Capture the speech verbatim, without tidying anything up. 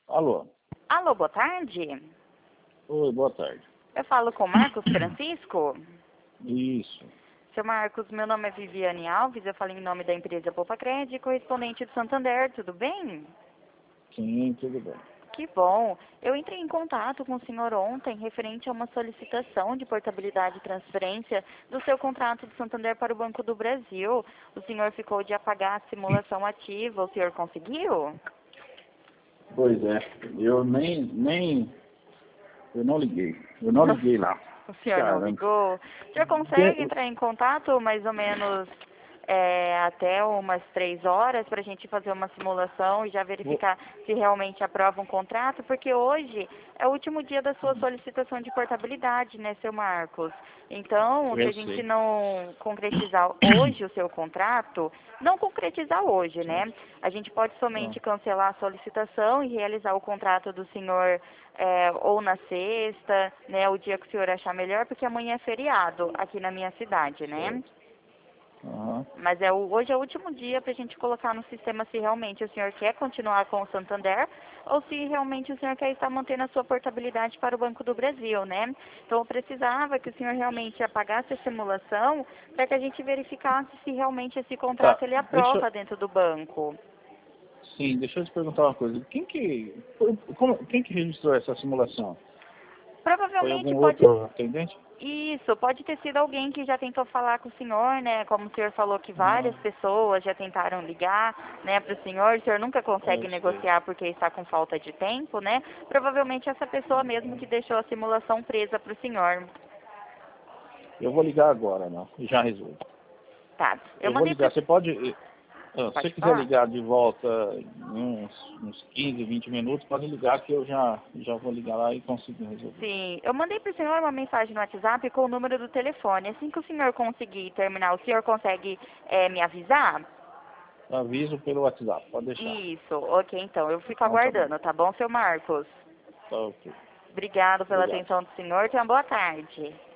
Alô? Alô, boa tarde. Oi, boa tarde. Eu falo com Marcos Francisco. Isso. Seu Marcos, meu nome é Viviane Alves, eu falo em nome da empresa Poupa Crédito, correspondente do Santander, tudo bem? Sim, tudo bem. Que bom. Eu entrei em contato com o senhor ontem referente a uma solicitação de portabilidade e transferência do seu contrato do Santander para o Banco do Brasil. O senhor ficou de apagar a simulação ativa, o senhor conseguiu? Pois é, eu nem, nem, eu não liguei. Eu não liguei lá. O senhor não Caramba. ligou? O senhor consegue entrar em contato mais ou menos é, até umas três horas para a gente fazer uma simulação e já verificar se realmente aprova um contrato? Porque hoje é o último dia da sua solicitação de portabilidade, né, seu Marcos? Então, se Eu a gente sei. não concretizar hoje o seu contrato, não concretizar hoje, né? A gente pode somente cancelar a solicitação e realizar o contrato do senhor é, ou na sexta, né, o dia que o senhor achar melhor, porque amanhã é feriado aqui na minha cidade, né? Uhum. Mas é o, hoje é o último dia para a gente colocar no sistema se realmente o senhor quer continuar com o Santander ou se realmente o senhor quer estar mantendo a sua portabilidade para o Banco do Brasil, né? Então eu precisava que o senhor realmente apagasse a simulação para que a gente verificasse se realmente esse contrato Tá, ele deixa, aprova dentro do banco. sim, deixa eu te perguntar uma coisa. Quem que, como, quem que registrou essa simulação? Foi Provavelmente algum pode. outro atendente? Isso, pode ter sido alguém que já tentou falar com o senhor, né? Como o senhor falou que várias Não, pessoas já tentaram ligar, né, para o senhor, o senhor nunca consegue eu sei. negociar porque está com falta de tempo, né? Provavelmente essa pessoa mesmo que deixou a simulação presa para o senhor. Eu vou ligar agora, não. Já resolvo. Tá. Eu Eu vou mandei ligar. para. Você pode. Ah, se você Pode quiser falar? ligar de volta em uns, uns quinze, vinte minutos, pode ligar que eu já, já vou ligar lá e consigo resolver. Sim, eu mandei para o senhor uma mensagem no WhatsApp com o número do telefone. Assim que o senhor conseguir terminar, o senhor consegue eh, me avisar? Aviso pelo WhatsApp, pode deixar. Isso, ok, então. Eu fico Então tá bom. aguardando, tá bom, seu Marcos? Tá ok. Obrigado pela Obrigado. atenção do senhor. Tenha uma boa tarde.